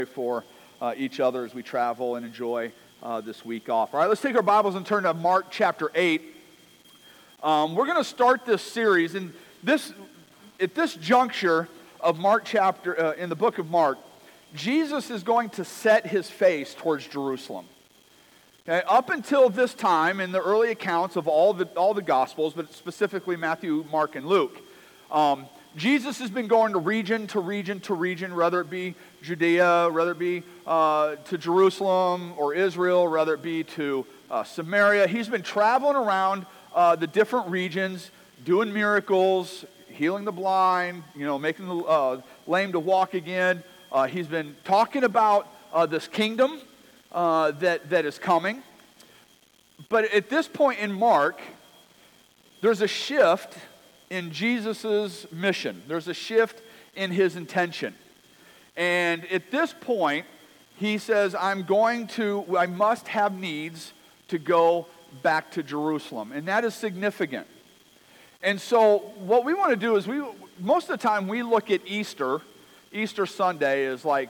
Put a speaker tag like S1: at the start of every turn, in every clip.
S1: for each other as we travel and enjoy this week off. All right, let's take our Bibles and turn to Mark chapter 8. We're going to start this series, and at this juncture of Mark chapter, in the book of Mark, Jesus is going to set his face towards Jerusalem. Okay, up until this time, in the early accounts of all the Gospels, but specifically Matthew, Mark, and Luke, Jesus has been going to region to region to region, whether it be Judea, whether it be to Jerusalem or Israel, whether it be to Samaria. He's been traveling around the different regions, doing miracles, healing the blind, making the lame to walk again. He's been talking about this kingdom that is coming. But at this point in Mark, there's a shift in Jesus' mission. There's a shift in his intention. And at this point, he says, I must have needs to go back to Jerusalem. And that is significant. And so what we want to do is most of the time we look at Easter Sunday is like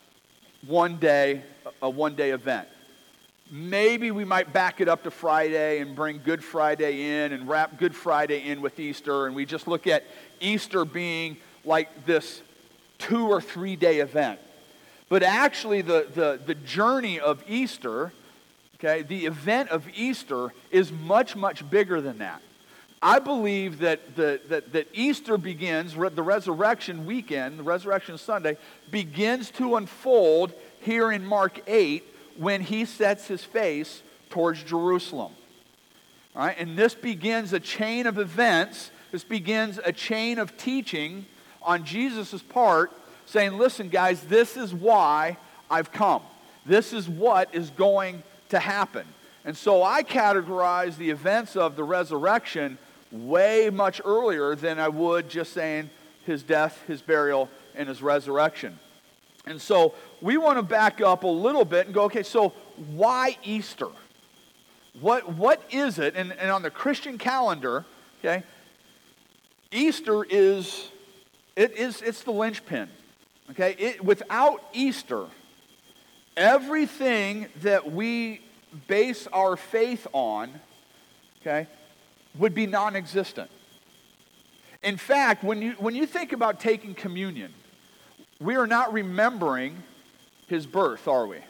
S1: a one-day event. Maybe we might back it up to Friday and bring Good Friday in and wrap Good Friday in with Easter, and we just look at Easter being like this 2 or 3 day event. But actually the journey of Easter, okay, the event of Easter is much, much bigger than that. I believe that Easter begins, the resurrection weekend, the resurrection Sunday, begins to unfold here in Mark 8 when he sets his face towards Jerusalem. All right? And this begins a chain of events. This begins a chain of teaching on Jesus' part, saying, listen, guys, this is why I've come. This is what is going to happen. And so I categorize the events of the resurrection way much earlier than I would just saying his death, his burial, and his resurrection. And so we want to back up a little bit and go, okay, so why Easter? What is it? And on the Christian calendar, okay, Easter it's the linchpin. Okay, without Easter, everything that we base our faith on, okay, would be non-existent. In fact, when you think about taking communion, we are not remembering his birth, are we?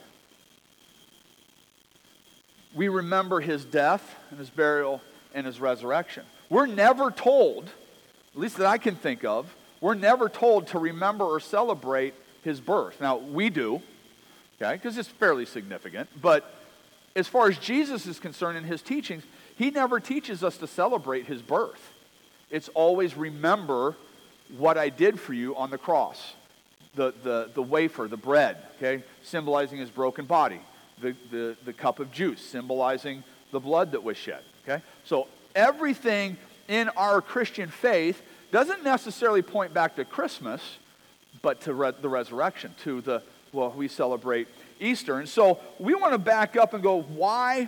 S1: We remember his death and his burial and his resurrection. We're never told, at least that I can think of, we're never told to remember or celebrate his birth. Now, we do, okay, because it's fairly significant. But as far as Jesus is concerned in his teachings, he never teaches us to celebrate his birth. It's always remember what I did for you on the cross. The wafer, the bread, okay, symbolizing his broken body. The cup of juice, symbolizing the blood that was shed. Okay? So everything in our Christian faith doesn't necessarily point back to Christmas, but to the resurrection, we celebrate Easter. And so we want to back up and go, why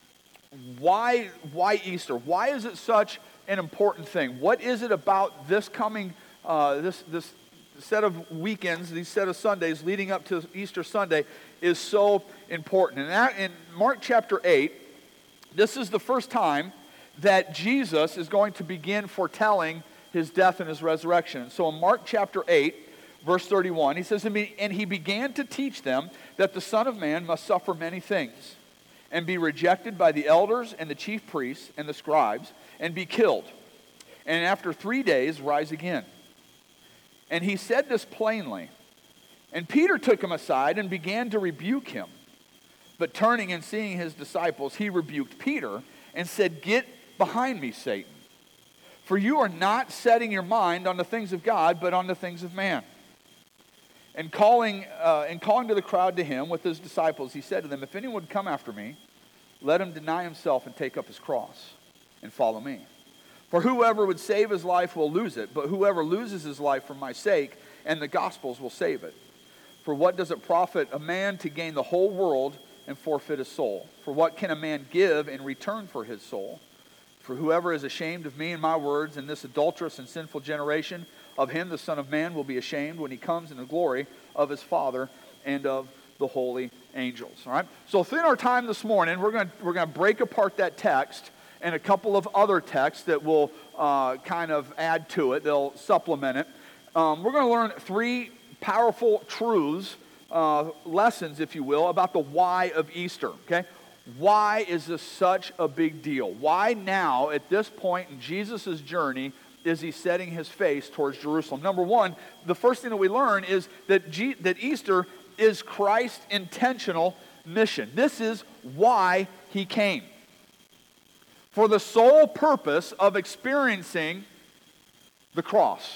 S1: Easter? Why is it such an important thing? What is it about this coming, this set of weekends, these set of Sundays leading up to Easter Sunday is so important? And that in Mark chapter 8, this is the first time that Jesus is going to begin foretelling his death and his resurrection. So in Mark chapter 8, verse 31, he says, and he began to teach them that the Son of Man must suffer many things and be rejected by the elders and the chief priests and the scribes and be killed, and after 3 days rise again. And he said this plainly. And Peter took him aside and began to rebuke him. But turning and seeing his disciples, he rebuked Peter and said, Get behind me, Satan. For you are not setting your mind on the things of God, but on the things of man. And calling to the crowd to him with his disciples, he said to them, If anyone would come after me, let him deny himself and take up his cross and follow me. For whoever would save his life will lose it, but whoever loses his life for my sake and the gospel's will save it. For what does it profit a man to gain the whole world and forfeit his soul? For what can a man give in return for his soul? For whoever is ashamed of me and my words in this adulterous and sinful generation, of him the Son of Man will be ashamed when he comes in the glory of his Father and of the holy angels. All right? So within our time this morning, we're going to break apart that text and a couple of other texts that will kind of add to it. They'll supplement it. We're going to learn three powerful truths, lessons, if you will, about the why of Easter. Okay? Why is this such a big deal? Why now, at this point in Jesus' journey, is he setting his face towards Jerusalem? Number one, the first thing that we learn is that Easter is Christ's intentional mission. This is why he came. For the sole purpose of experiencing the cross.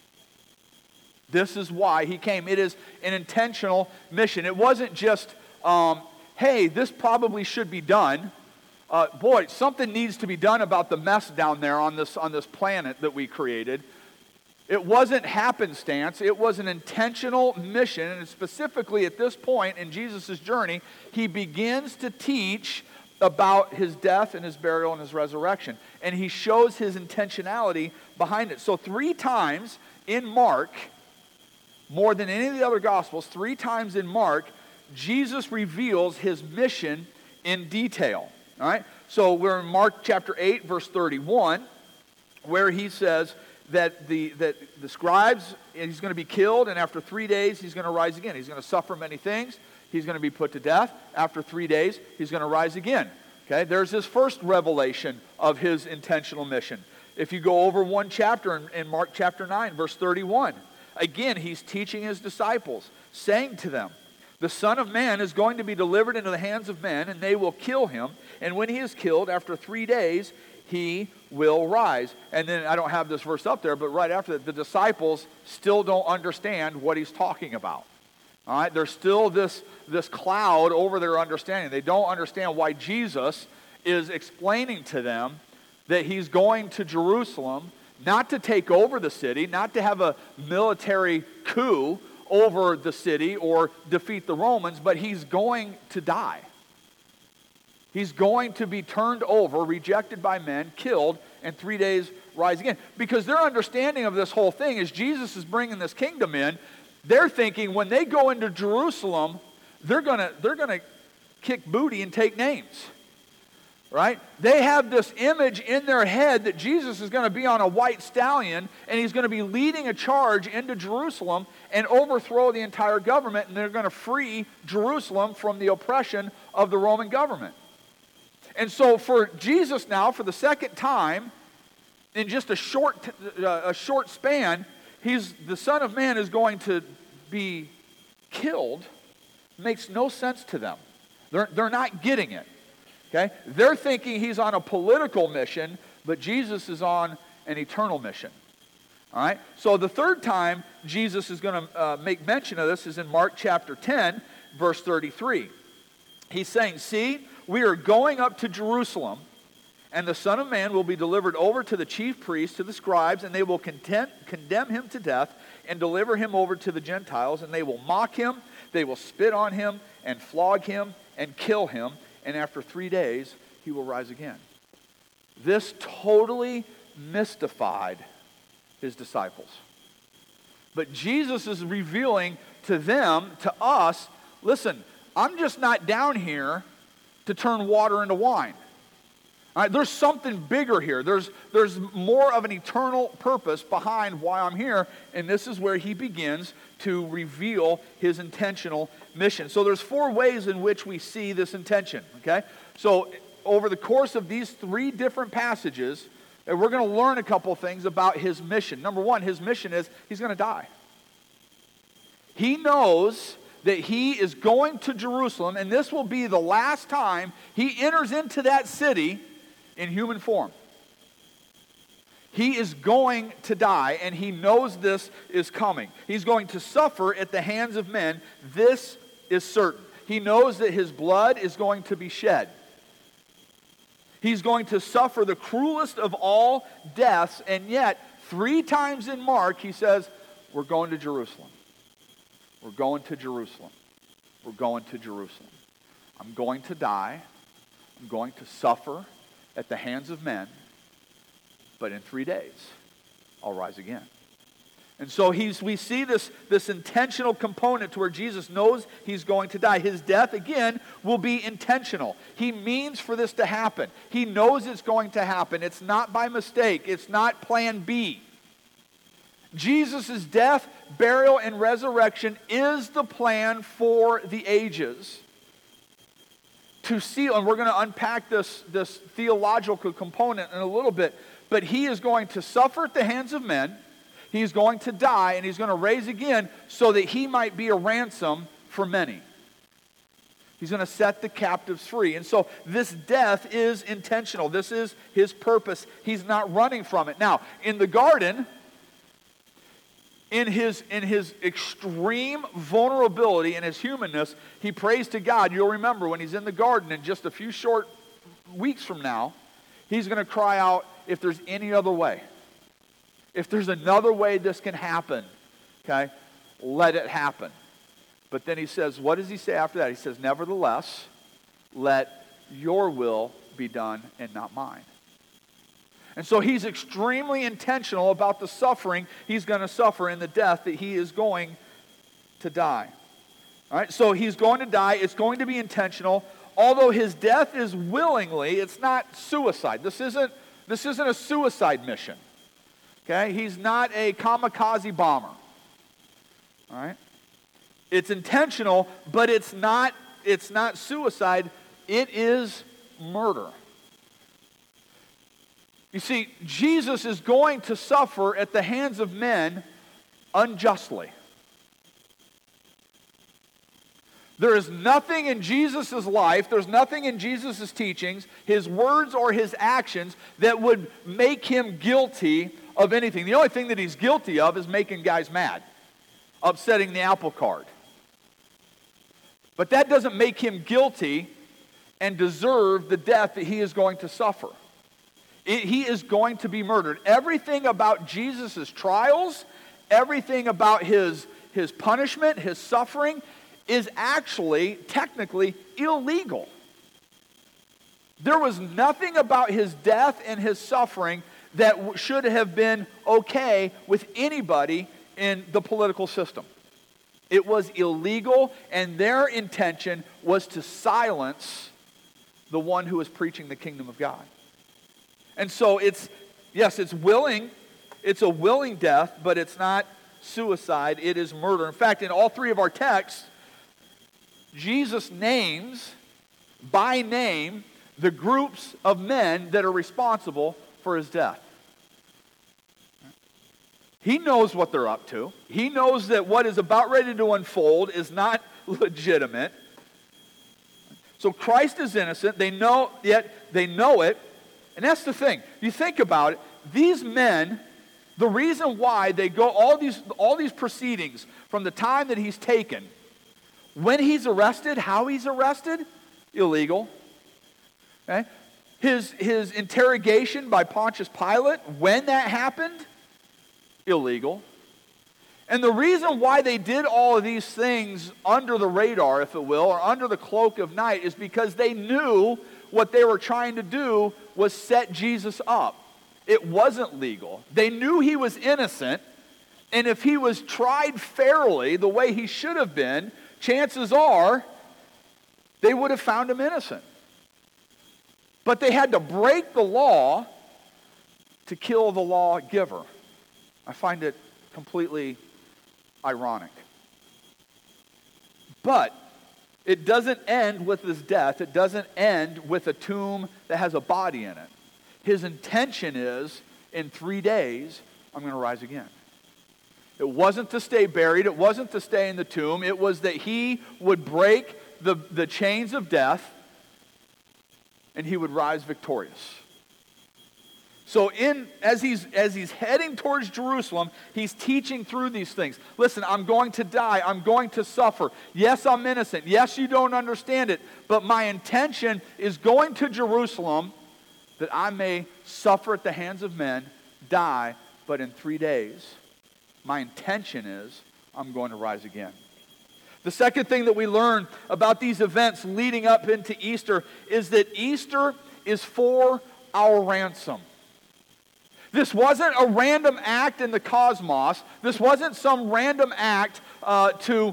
S1: This is why he came. It is an intentional mission. It wasn't just, hey, this probably should be done. Boy, something needs to be done about the mess down there on this planet that we created. It wasn't happenstance. It was an intentional mission. And specifically at this point in Jesus' journey, he begins to teach about his death and his burial and his resurrection. And he shows his intentionality behind it. So 3 times in Mark, more than any of the other Gospels, 3 times in Mark, Jesus reveals his mission in detail. All right? So we're in Mark chapter 8, verse 31, where he says that the scribes, he's going to be killed, and after 3 days, he's going to rise again. He's going to suffer many things. He's going to be put to death. After 3 days, he's going to rise again. Okay? There's his first revelation of his intentional mission. If you go over one chapter in Mark chapter 9, verse 31, again, he's teaching his disciples, saying to them, the Son of Man is going to be delivered into the hands of men, and they will kill him. And when he is killed, after 3 days, he will rise. And then, I don't have this verse up there, but right after that, the disciples still don't understand what he's talking about. All right? There's still this cloud over their understanding. They don't understand why Jesus is explaining to them that he's going to Jerusalem, not to take over the city, not to have a military coup over the city or defeat the Romans, but he's going to die. He's going to be turned over, rejected by men, killed, and 3 days rise again. Because their understanding of this whole thing is Jesus is bringing this kingdom in. They're thinking when they go into Jerusalem, they're gonna kick booty and take names. Right? They have this image in their head that Jesus is going to be on a white stallion and he's going to be leading a charge into Jerusalem and overthrow the entire government, and they're going to free Jerusalem from the oppression of the Roman government. And so for Jesus now, for the second time, in just a short span, the Son of Man is going to be killed. Makes no sense to them. They're not getting it. Okay? They're thinking he's on a political mission, but Jesus is on an eternal mission. All right? So the third time Jesus is going to make mention of this is in Mark chapter 10, verse 33. He's saying, see, we are going up to Jerusalem, and the Son of Man will be delivered over to the chief priests, to the scribes, and they will condemn him to death and deliver him over to the Gentiles, and they will mock him, they will spit on him, and flog him, and kill him. And after 3 days, he will rise again. This totally mystified his disciples. But Jesus is revealing to them, to us, listen, I'm just not down here to turn water into wine. All right, there's something bigger here. There's more of an eternal purpose behind why I'm here, and this is where he begins to reveal his intentional mission. So there's 4 ways in which we see this intention, okay? So over the course of these 3 different passages, we're going to learn a couple things about his mission. Number 1, his mission is he's going to die. He knows that he is going to Jerusalem, and this will be the last time he enters into that city in human form. He is going to die, and he knows this is coming. He's going to suffer at the hands of men. This is certain. He knows that his blood is going to be shed. He's going to suffer the cruelest of all deaths, and yet 3 times in Mark he says, we're going to Jerusalem. We're going to Jerusalem. We're going to Jerusalem. I'm going to die. I'm going to suffer at the hands of men. But in 3 days, I'll rise again. And so we see this intentional component to where Jesus knows he's going to die. His death, again, will be intentional. He means for this to happen. He knows it's going to happen. It's not by mistake. It's not plan B. Jesus' death, burial, and resurrection is the plan for the ages. To seal, and we're going to unpack this theological component in a little bit, but he is going to suffer at the hands of men. He's going to die, and he's going to raise again so that he might be a ransom for many. He's going to set the captives free. And so this death is intentional. This is his purpose. He's not running from it. Now, in the garden, in his extreme vulnerability and his humanness, he prays to God. You'll remember when he's in the garden in just a few short weeks from now, he's going to cry out, if there's any other way. If there's another way this can happen, okay, let it happen. But then he says, what does he say after that? He says, nevertheless, let your will be done and not mine. And so he's extremely intentional about the suffering he's going to suffer and the death that he is going to die. All right, so he's going to die. It's going to be intentional. Although his death is willingly, it's not suicide. This isn't a suicide mission. Okay, he's not a kamikaze bomber. All right, it's intentional, but it's not suicide. It is murder. You see, Jesus is going to suffer at the hands of men unjustly. There is nothing in Jesus' life, there's nothing in Jesus' teachings, his words or his actions, that would make him guilty of anything. The only thing that he's guilty of is making guys mad, upsetting the apple cart. But that doesn't make him guilty and deserve the death that he is going to suffer. He is going to be murdered. Everything about Jesus' trials, everything about his punishment, his suffering, is actually, technically, illegal. There was nothing about his death and his suffering that should have been okay with anybody in the political system. It was illegal, and their intention was to silence the one who was preaching the kingdom of God. And so it's willing. It's a willing death, but it's not suicide. It is murder. In fact, in all three of our texts, Jesus names by name the groups of men that are responsible for his death. He knows what they're up to. He knows that what is about ready to unfold is not legitimate. So Christ is innocent. They know it. And that's the thing. You think about it. These men, the reason why they go all these proceedings from the time that he's taken, when he's arrested, how he's arrested, illegal. Okay? His interrogation by Pontius Pilate, when that happened, illegal. And the reason why they did all of these things under the radar, if it will, or under the cloak of night, is because they knew what they were trying to do was set Jesus up. It wasn't legal. They knew he was innocent, and if he was tried fairly, the way he should have been, chances are they would have found him innocent. But they had to break the law to kill the lawgiver. I find it completely ironic. But it doesn't end with his death. It doesn't end with a tomb that has a body in it. His intention is, in 3 days, I'm going to rise again. It wasn't to stay buried. It wasn't to stay in the tomb. It was that he would break the chains of death and he would rise victorious. So as he's heading towards Jerusalem, he's teaching through these things. Listen, I'm going to die. I'm going to suffer. Yes, I'm innocent. Yes, you don't understand it. But my intention is going to Jerusalem that I may suffer at the hands of men, die, but in 3 days, my intention is I'm going to rise again. The second thing that we learn about these events leading up into Easter is that Easter is for our ransom. This wasn't a random act in the cosmos. This wasn't some random act to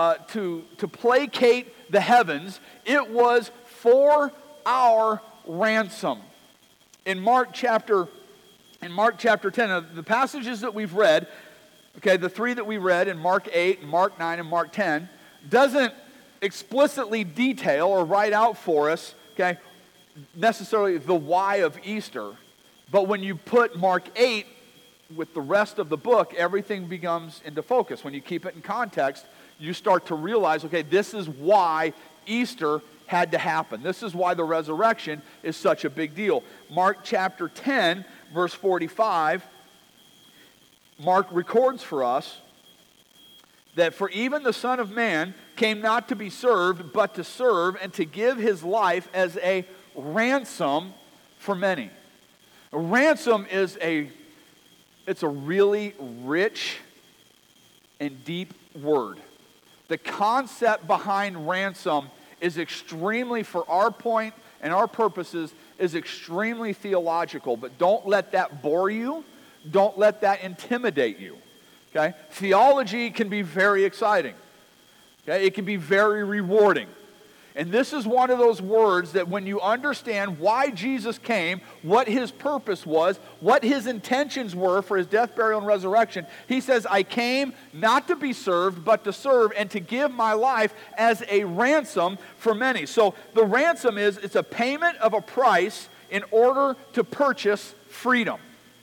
S1: placate the heavens. It was for our ransom. In Mark chapter 10, the passages that we've read, okay, the three that we read in Mark 8, Mark 9, and Mark 10, doesn't explicitly detail or write out for us, okay, necessarily the why of Easter. But when you put Mark 8 with the rest of the book, everything becomes into focus. When you keep it in context, you start to realize, okay, this is why Easter had to happen. This is why the resurrection is such a big deal. Mark chapter 10, verse 45, Mark records for us that for even the Son of Man came not to be served, but to serve and to give his life as a ransom for many. A ransom is it's a really rich and deep word. The concept behind ransom is extremely, for our point and our purposes, is extremely theological. But don't let that bore you. Don't let that intimidate you. Okay? Theology can be very exciting. Okay? It can be very rewarding. And this is one of those words that when you understand why Jesus came, what his purpose was, what his intentions were for his death, burial, and resurrection, he says, I came not to be served, but to serve and to give my life as a ransom for many. So the ransom it's a payment of a price in order to purchase freedom.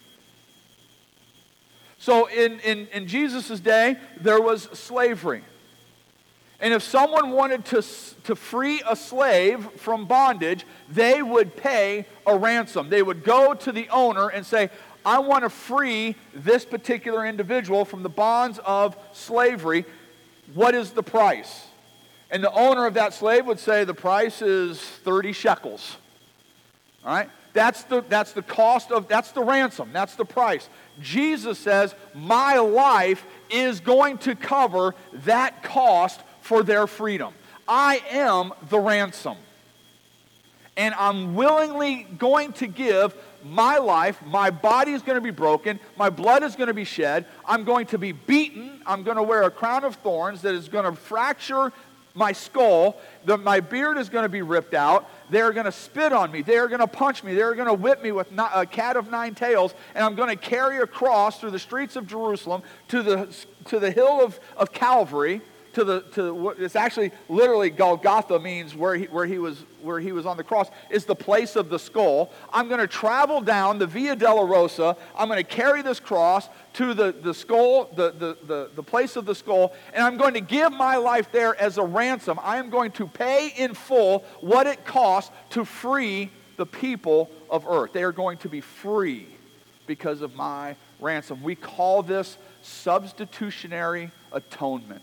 S1: So in Jesus' day, there was slavery. And if someone wanted to free a slave from bondage, they would pay a ransom. They would go to the owner and say, I want to free this particular individual from the bonds of slavery. What is the price? And the owner of that slave would say, the price is 30 shekels. All right? That's the cost of, that's the ransom. That's the price. Jesus says, my life is going to cover that cost for their freedom. I am the ransom. And I'm willingly going to give my life. My body is going to be broken. My blood is going to be shed. I'm going to be beaten. I'm going to wear a crown of thorns that is going to fracture my skull. My beard is going to be ripped out. They're going to spit on me. They're going to punch me. They're going to whip me with a cat of nine tails. And I'm going to carry a cross through the streets of Jerusalem to the hill of Calvary. It's actually literally Golgotha means where he was on the cross, is the place of the skull. I'm going to travel down the Via Dolorosa. I'm going to carry this cross to the skull, the place of the skull, and I'm going to give my life there as a ransom. I am going to pay in full what it costs to free the people of earth. They are going to be free because of my ransom. We call this substitutionary atonement.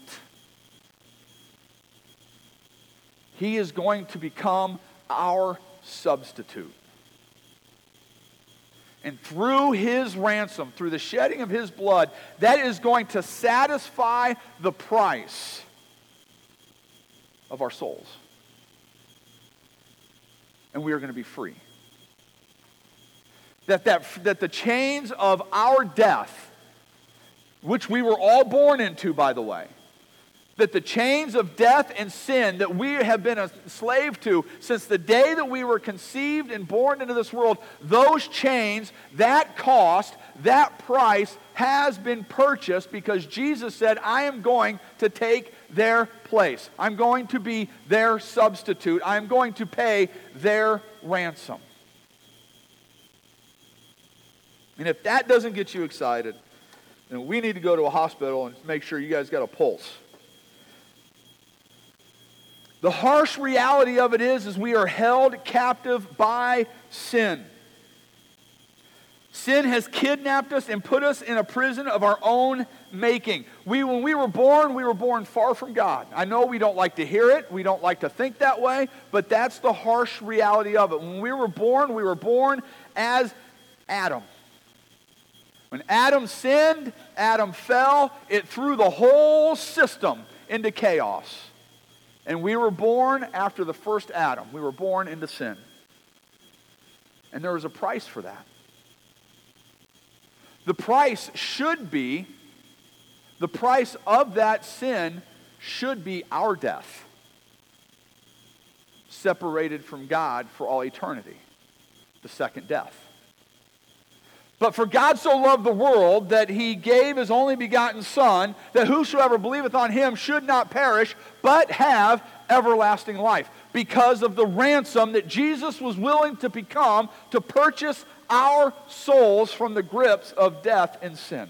S1: He is going to become our substitute. And through his ransom, through the shedding of his blood, that is going to satisfy the price of our souls. And we are going to be free. That the chains of our death, which we were all born into, by the way, that the chains of death and sin that we have been enslaved to since the day that we were conceived and born into this world, those chains, that cost, that price has been purchased because Jesus said, I am going to take their place. I'm going to be their substitute. I'm going to pay their ransom. And if that doesn't get you excited, then we need to go to a hospital and make sure you guys got a pulse. The harsh reality of it is we are held captive by sin. Sin has kidnapped us and put us in a prison of our own making. When we were born far from God. I know we don't like to hear it. We don't like to think that way. But that's the harsh reality of it. When we were born as Adam. When Adam sinned, Adam fell. It threw the whole system into chaos. And we were born after the first Adam. We were born into sin. And there was a price for that. The price of that sin should be our death, separated from God for all eternity, the second death. But for God so loved the world that he gave his only begotten Son, that whosoever believeth on him should not perish, but have everlasting life, because of the ransom that Jesus was willing to become to purchase our souls from the grips of death and sin.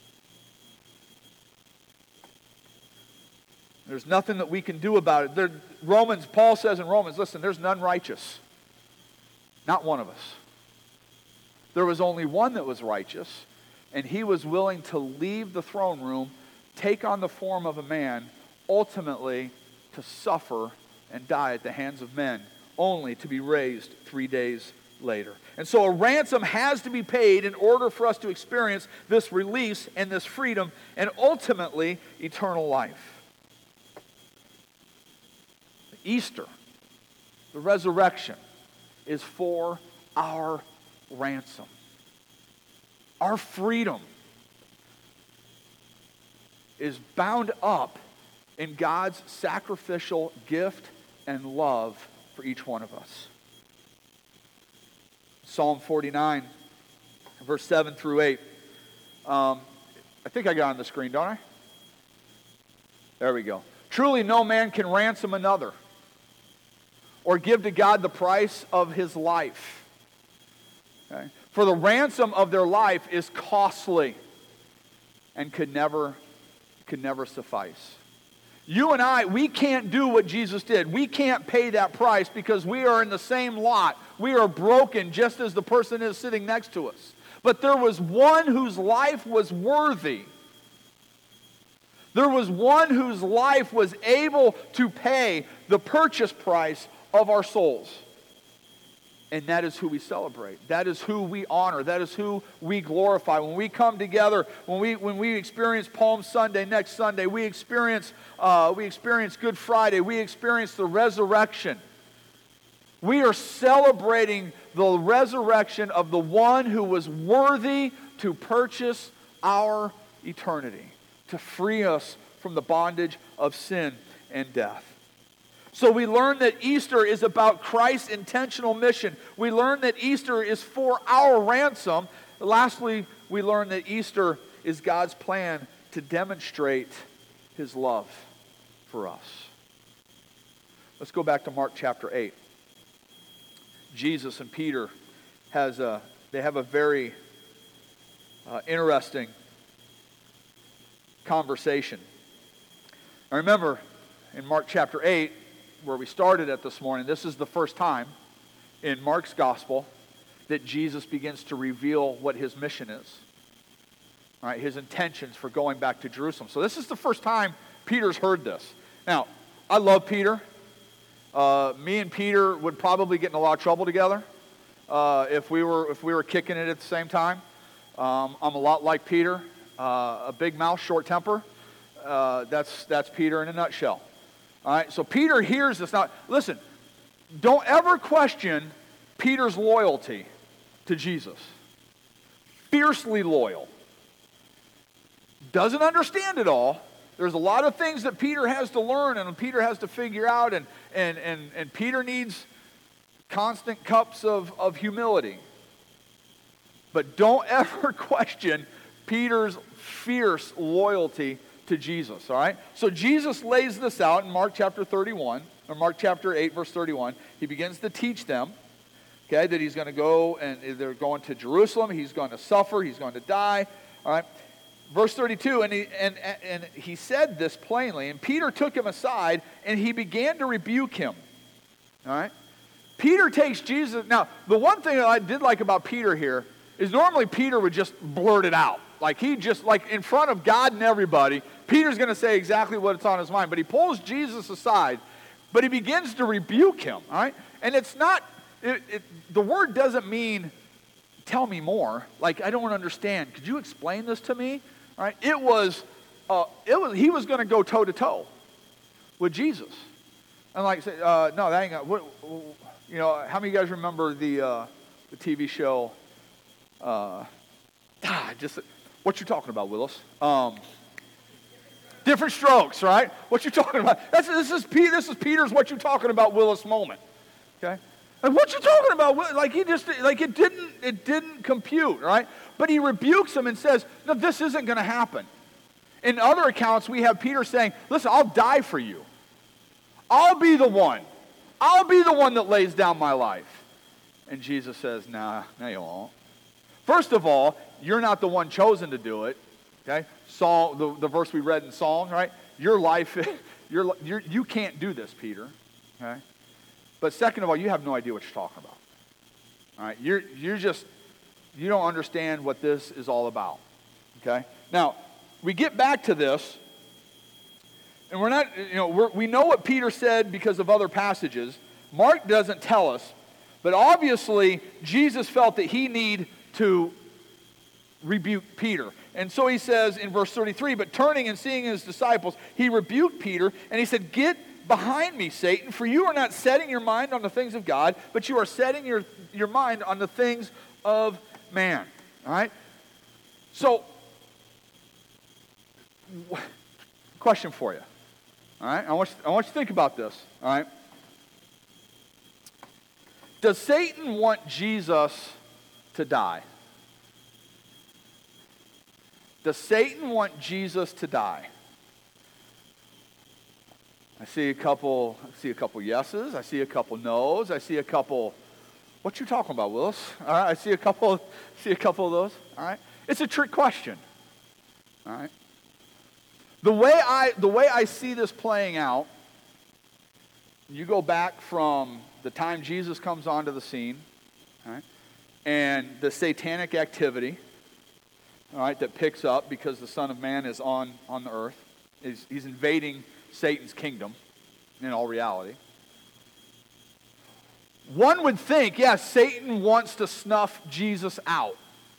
S1: There's nothing that we can do about it. Paul says in Romans, listen, there's none righteous. Not one of us. There was only one that was righteous, and he was willing to leave the throne room, take on the form of a man, ultimately to suffer and die at the hands of men, only to be raised 3 days later. And so a ransom has to be paid in order for us to experience this release and this freedom and ultimately eternal life. Easter, the resurrection, is for our ransom. Our freedom is bound up in God's sacrificial gift and love for each one of us. Psalm 49, verse 7 through 8. I think I got it on the screen, don't I? There we go. Truly no man can ransom another or give to God the price of his life. Okay? For the ransom of their life is costly and could never suffice. You and I, we can't do what Jesus did. We can't pay that price because we are in the same lot. We are broken just as the person is sitting next to us. But there was one whose life was worthy. There was one whose life was able to pay the purchase price of our souls. And that is who we celebrate. That is who we honor. That is who we glorify. When we come together, when we experience Palm Sunday next Sunday, we experience Good Friday, we experience the resurrection. We are celebrating the resurrection of the one who was worthy to purchase our eternity, to free us from the bondage of sin and death. So we learn that Easter is about Christ's intentional mission. We learn that Easter is for our ransom. Lastly, we learn that Easter is God's plan to demonstrate his love for us. Let's go back to Mark chapter 8. Jesus and Peter have a very interesting conversation. I remember in Mark chapter 8, where we started at this morning, this is the first time in Mark's gospel that Jesus begins to reveal what his mission is. All right, his intentions for going back to Jerusalem. So this is the first time Peter's heard this. Now, I love Peter. Me and Peter would probably get in a lot of trouble together if we were kicking it at the same time. I'm a lot like Peter, a big mouth, short temper. That's Peter in a nutshell. All right, so Peter hears this. Now, listen, don't ever question Peter's loyalty to Jesus. Fiercely loyal. Doesn't understand it all. There's a lot of things that Peter has to learn and Peter has to figure out, and Peter needs constant cups of humility. But don't ever question Peter's fierce loyalty to Jesus, all right? So Jesus lays this out in Mark chapter 31, or Mark chapter 8, verse 31. He begins to teach them, okay, that he's going to go, and they're going to Jerusalem. He's going to suffer. He's going to die, all right? Verse 32, and he said this plainly, and Peter took him aside, and he began to rebuke him, all right? Peter takes Jesus. Now, the one thing that I did like about Peter here is normally Peter would just blurt it out. Like in front of God and everybody, Peter's going to say exactly what's on his mind. But he pulls Jesus aside, but he begins to rebuke him, all right? And it's not, the word doesn't mean, tell me more. Like, I don't understand. Could you explain this to me? All right? He was going to go toe-to-toe with Jesus. And like, say, no, that ain't gonna, how many of you guys remember the TV show, What you talking about, Willis? Different strokes, right? What you talking about? This is Peter's what you talking about, Willis moment. Okay? And what you talking about? It didn't compute, right? But he rebukes him and says, no, this isn't going to happen. In other accounts, we have Peter saying, listen, I'll die for you. I'll be the one. I'll be the one that lays down my life. And Jesus says, nah, no you won't. First of all, you're not the one chosen to do it. Okay? Psalm, the verse we read in Psalm, right? Your life, you can't do this, Peter. Okay? But second of all, you have no idea what you're talking about. All right? You don't understand what this is all about. Okay? Now, we get back to this, and we know what Peter said because of other passages. Mark doesn't tell us, but obviously Jesus felt that he needed to rebuke Peter. And so he says in verse 33, but turning and seeing his disciples, he rebuked Peter, and he said, get behind me, Satan, for you are not setting your mind on the things of God, but you are setting your mind on the things of man. All right? So, question for you. All right? I want you to think about this. All right? Does Satan want Jesus to die? Does Satan want Jesus to die? I see a couple yeses. I see a couple no's. I see a couple. What you talking about, Willis? All right. I see a couple of those. All right. It's a trick question. All right. The way I see this playing out, you go back from the time Jesus comes onto the scene, all right, and the satanic activity, all right, that picks up because the Son of Man is on the earth. He's invading Satan's kingdom in all reality. One would think, yes, Satan wants to snuff Jesus out.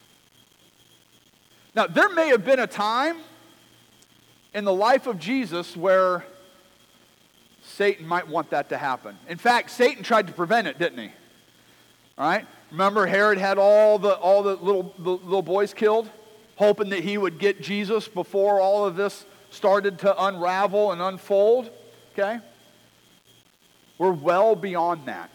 S1: Now, there may have been a time in the life of Jesus where Satan might want that to happen. In fact, Satan tried to prevent it, didn't he? All right? Remember Herod had all the little boys killed, hoping that he would get Jesus before all of this started to unravel and unfold. Okay? We're well beyond that.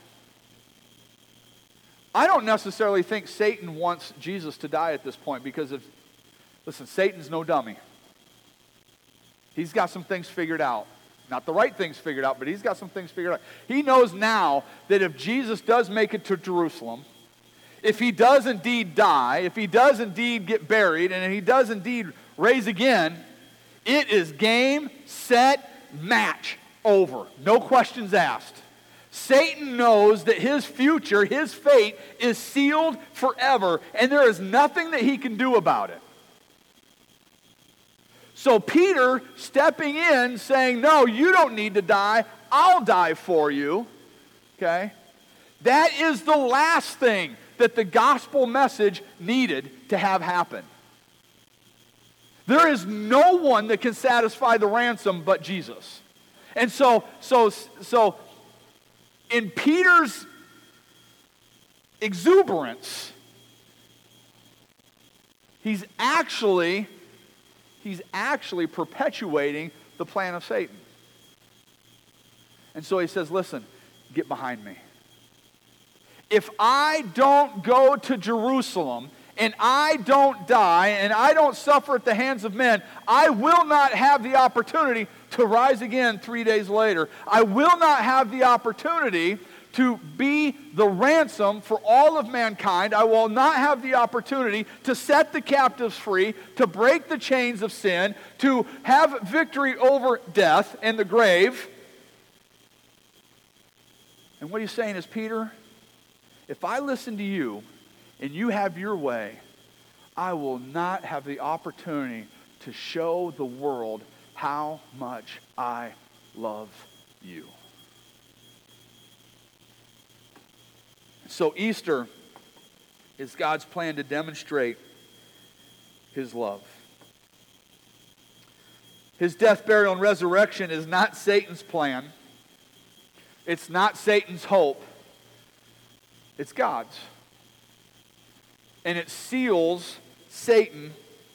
S1: I don't necessarily think Satan wants Jesus to die at this point because listen, Satan's no dummy. He's got some things figured out. Not the right things figured out, but he's got some things figured out. He knows now that if Jesus does make it to Jerusalem, if he does indeed die, if he does indeed get buried, and if he does indeed raise again, it is game, set, match, over. No questions asked. Satan knows that his future, his fate, is sealed forever, and there is nothing that he can do about it. So Peter stepping in saying, no, you don't need to die. I'll die for you. Okay? That is the last thing that the gospel message needed to have happen. There is no one that can satisfy the ransom but Jesus. And so in Peter's exuberance, he's actually perpetuating the plan of Satan. And so he says, listen, get behind me. If I don't go to Jerusalem and I don't die and I don't suffer at the hands of men, I will not have the opportunity to rise again 3 days later. I will not have the opportunity to be the ransom for all of mankind. I will not have the opportunity to set the captives free, to break the chains of sin, to have victory over death and the grave. And what he's saying is, Peter, if I listen to you and you have your way, I will not have the opportunity to show the world how much I love you. So Easter is God's plan to demonstrate his love. His death, burial, and resurrection is not Satan's plan. It's not Satan's hope. It's God's. And it seals Satan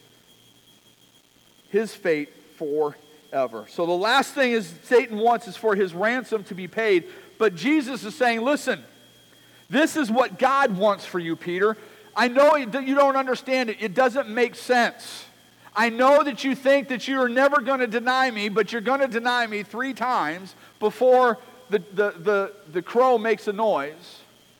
S1: his fate forever. So the last thing is Satan wants is for his ransom to be paid. But Jesus is saying, listen, this is what God wants for you, Peter. I know that you don't understand it. It doesn't make sense. I know that you think that you are never going to deny me, but you're going to deny me 3 times before the crow makes a noise.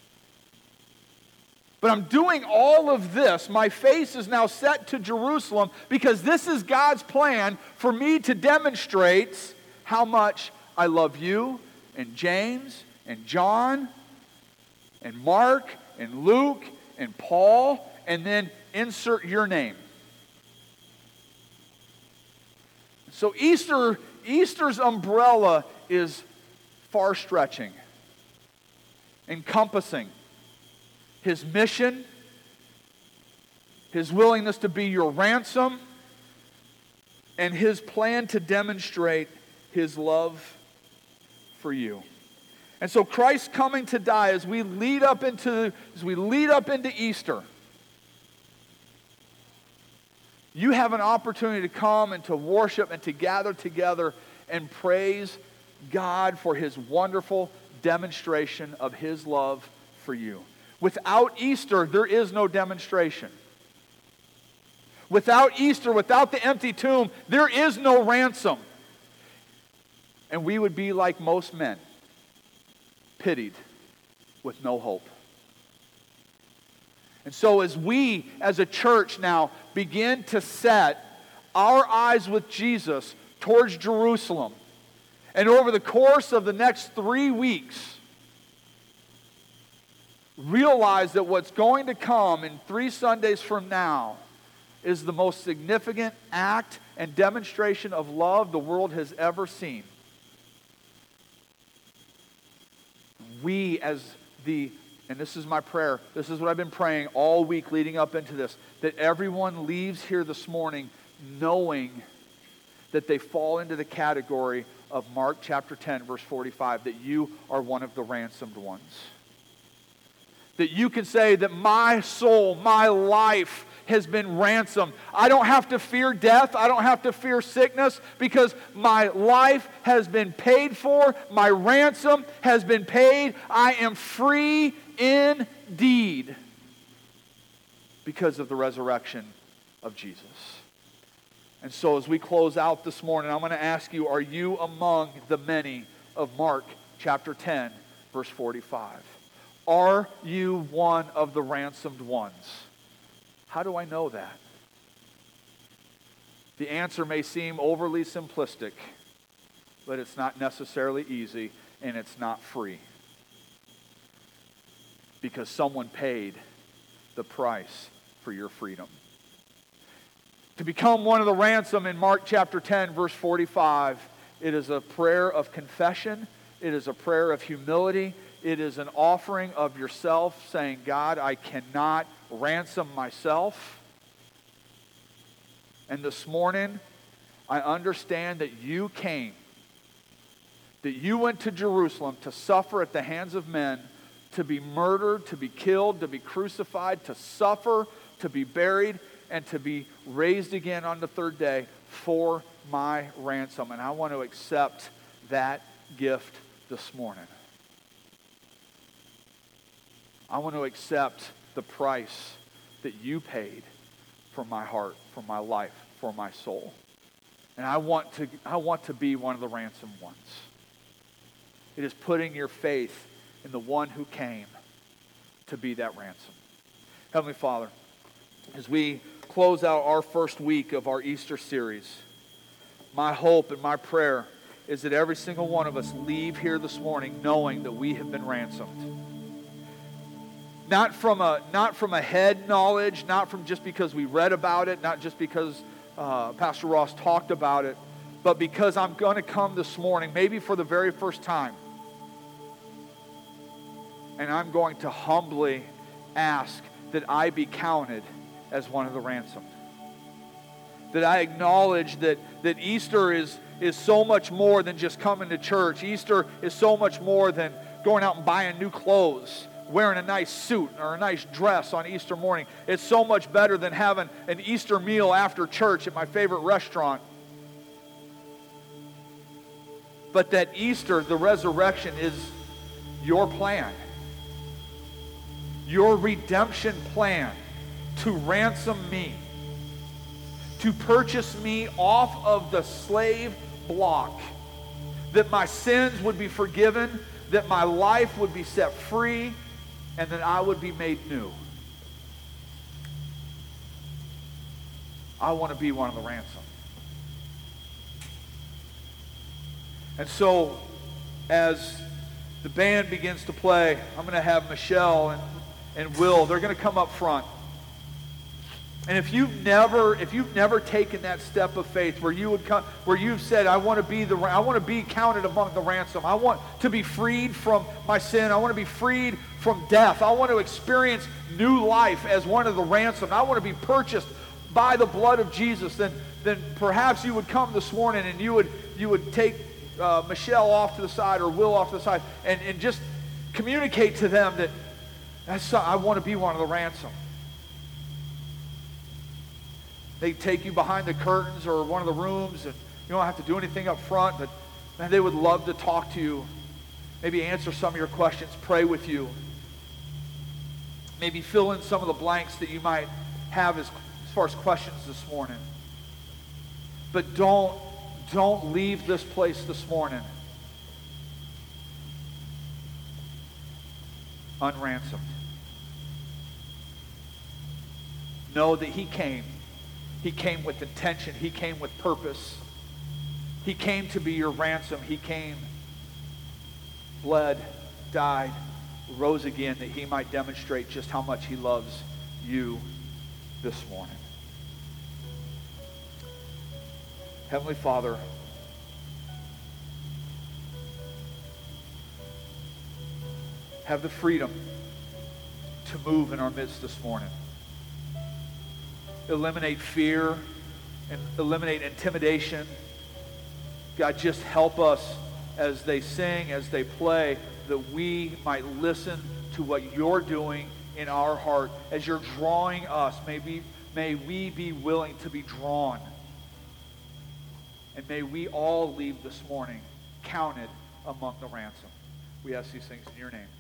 S1: But I'm doing all of this. My face is now set to Jerusalem because this is God's plan for me to demonstrate how much I love you and James and John and Mark and Luke and Paul, and then insert your name. So Easter's umbrella is far-stretching, encompassing his mission, his willingness to be your ransom, and his plan to demonstrate his love for you. And so Christ coming to die as we lead up into Easter, you have an opportunity to come and to worship and to gather together and praise God for his wonderful demonstration of his love for you. Without Easter, there is no demonstration. Without Easter, without the empty tomb, there is no ransom. And we would be like most men, pitied with no hope. And so as we, as a church now, begin to set our eyes with Jesus towards Jerusalem, and over the course of the next 3 weeks, realize that what's going to come in 3 Sundays from now is the most significant act and demonstration of love the world has ever seen. We and this is my prayer, this is what I've been praying all week leading up into this, that everyone leaves here this morning knowing that they fall into the category of Mark chapter 10, verse 45, that you are one of the ransomed ones. That you can say that my soul, my life has been ransomed. I don't have to fear death. I don't have to fear sickness because my life has been paid for. My ransom has been paid. I am free indeed because of the resurrection of Jesus. And so as we close out this morning, I'm going to ask you, are you among the many of Mark chapter 10, verse 45? Are you one of the ransomed ones? How do I know that? The answer may seem overly simplistic, but it's not necessarily easy, and it's not free. Because someone paid the price for your freedom. To become one of the ransom in Mark chapter 10, verse 45, it is a prayer of confession. It is a prayer of humility. It is an offering of yourself saying, God, I cannot ransom myself. And this morning, I understand that you came, that you went to Jerusalem to suffer at the hands of men, to be murdered, to be killed, to be crucified, to suffer, to be buried, and to be raised again on the 3rd day for my ransom. And I want to accept that gift this morning. I want to accept the price that you paid for my heart, for my life, for my soul. And I want to be one of the ransomed ones. It is putting your faith in the one who came to be that ransom. Heavenly Father, as we close out our first week of our Easter series, my hope and my prayer is that every single one of us leave here this morning knowing that we have been ransomed. Not from a head knowledge, not from just because we read about it, not just because Pastor Ross talked about it, but because I'm going to come this morning, maybe for the very first time, and I'm going to humbly ask that I be counted as one of the ransomed. That I acknowledge that Easter is so much more than just coming to church. Easter is so much more than going out and buying new clothes wearing a nice suit or a nice dress on Easter morning. It's so much better than having an Easter meal after church at my favorite restaurant. But that Easter, the resurrection, is your plan. Your redemption plan to ransom me, to purchase me off of the slave block, that my sins would be forgiven, that my life would be set free, and that I would be made new. I want to be one of the ransom. And so, as the band begins to play, I'm going to have Michelle and Will, they're going to come up front. And if you've never taken that step of faith where you've said, I want to be counted among the ransom. I want to be freed from my sin. I want to be freed from death. I want to experience new life as one of the ransom. I want to be purchased by the blood of Jesus. Then perhaps you would come this morning and you would take Michelle off to the side or Will off to the side and just communicate to them that I want to be one of the ransom. They take you behind the curtains or one of the rooms, and you don't have to do anything up front, but man, they would love to talk to you, maybe answer some of your questions, pray with you, maybe fill in some of the blanks that you might have as far as questions this morning. But don't leave this place this morning unransomed. Know that He came. He came with intention. He came with purpose. He came to be your ransom. He came, bled, died, rose again, that He might demonstrate just how much He loves you this morning. Heavenly Father, have the freedom to move in our midst this morning. Eliminate fear and eliminate intimidation. God, just help us as they sing, as they play, that we might listen to what You're doing in our heart. As You're drawing us, may we be willing to be drawn. And may we all leave this morning counted among the ransom. We ask these things in Your name.